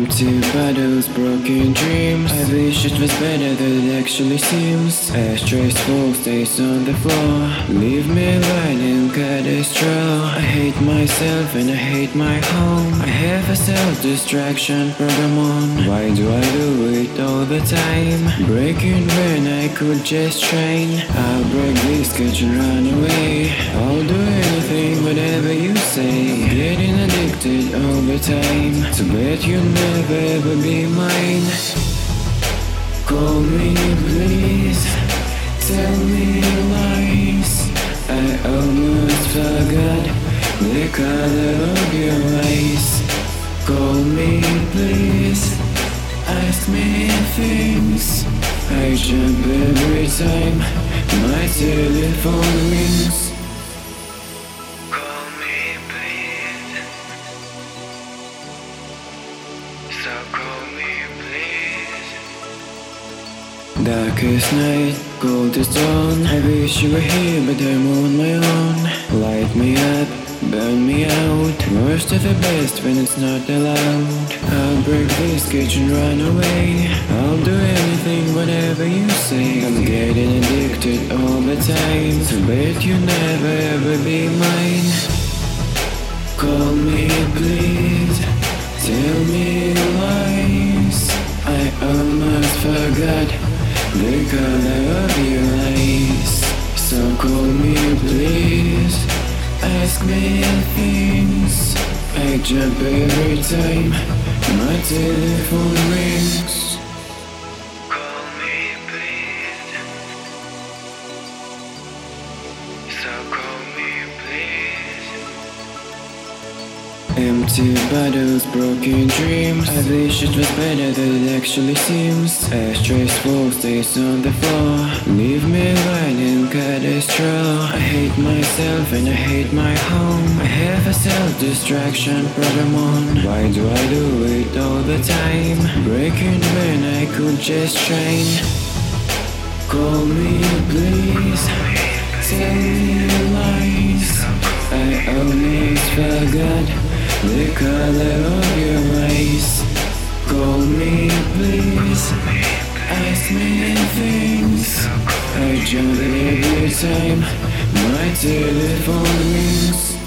Empty bottles, broken dreams. I wish it was better than it actually seems. Ashtrays full, stays on the floor. Leave me lying, cut a straw. I hate myself and I hate my home. I have a self-distraction program on. Why do I do it all the time? Breaking when I could just train. I'll break this cage and run away. I'll do anything, whatever you say. Getting addicted all the time. So bet you'll never ever be mine. Call me please, tell me lies. I almost forgot the color of your eyes. Call me please, ask me things. I jump every time my telephone rings. Call me please, so call me please. Darkest night, coldest dawn. I wish you were here but I'm on my own. Light me up, burn me out. Worst of the best when it's not allowed. I'll break this cage and run away. I'll do anything, whatever you say. I'm getting addicted all the time. So bet you never ever be mine. Call me please, tell me lies. I almost forgot the color of your eyes. So call me please, ask me things. I jump every time my telephone rings. Call me please, so call me please. Empty bottles, broken dreams. I wish it was better than it actually seems. Ashtrays full, stays on the floor. Leave me lying, cut a straw. I hate myself and I hate my home. I have a self-distraction program on. Why do I do it all the time? Breaking when I could just train. Call me please, tell me lies. I almost forgot the color of your eyes. Call me please, ask me things. I jump every time my telephone rings.